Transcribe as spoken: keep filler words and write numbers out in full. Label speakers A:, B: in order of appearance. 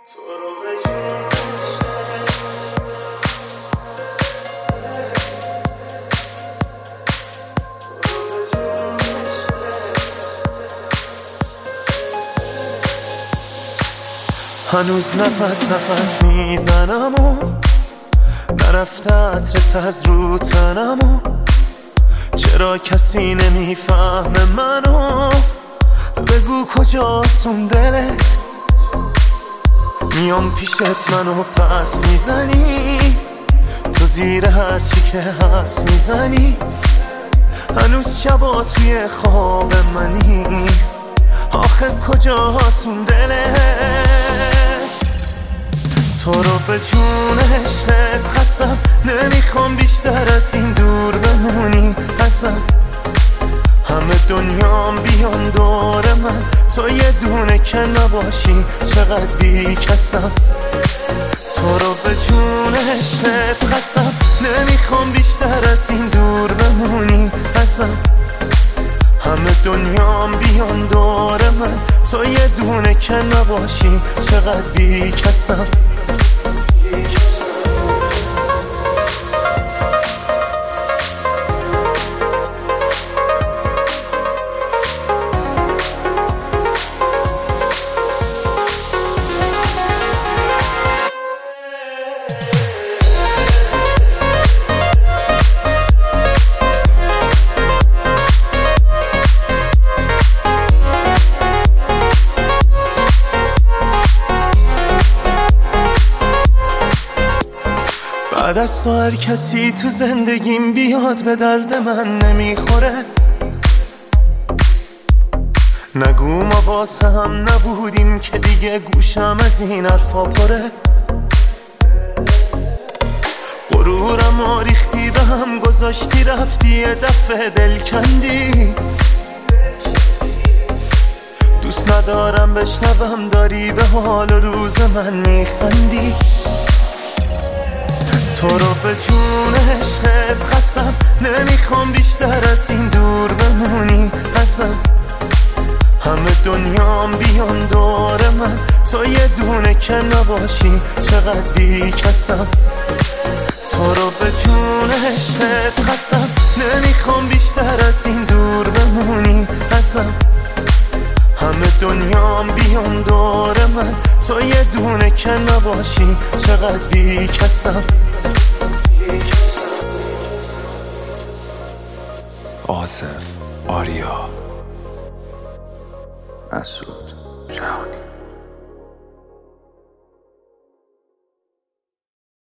A: هنوز نفس نفس میزنم و نرفته عطرت از رو تنم و چرا کسی نمیفهمه منو؟ بگو کجاست اون دلت؟ میام پیشت منو پس میزنی، تو زیر هرچی که هست میزنی. هنوز شبا توی خواب منی، آخه کجاست اون دلت؟ تو رو به جون عشقت قسم، نمیخوام بیشتر از این دور بمونی ازم. همه دنیام بیان دور من، تو یه دونه که نباشی چقدر بی کسم. تو رو به جون عشقت قسم، نمیخوام بیشتر از این دور بمونی ازم. همه دنیام بیان دور من، تو یه دونه که نباشی چقدر بی کسم. بعد از تو هر کسی تو زندگیم بیاد به درد من نمیخوره. نگو ما واسه هم نبودیم که دیگه گوشم از این حرفا پره. غرورم و ریختی به هم گذاشتی، رفتی یه دفعه دل کندی. دوست ندارم بشنوم داری به حال و روز من میخندی. تو رو به جون عشقت قسم، نمیخوام بیشتر از این دور بمونی ازم. همه دنیام بیان دور من، تو یه دونه که نباشی چقدر بی کسم. تو رو به جون عشقت قسم، نمیخوام بیشتر از این دور بمونی ازم. همه دنیام بیان دور من، تو یه دونه که نباشی چقدر بی کسم.
B: آصف، آریا، مسعود جهانی.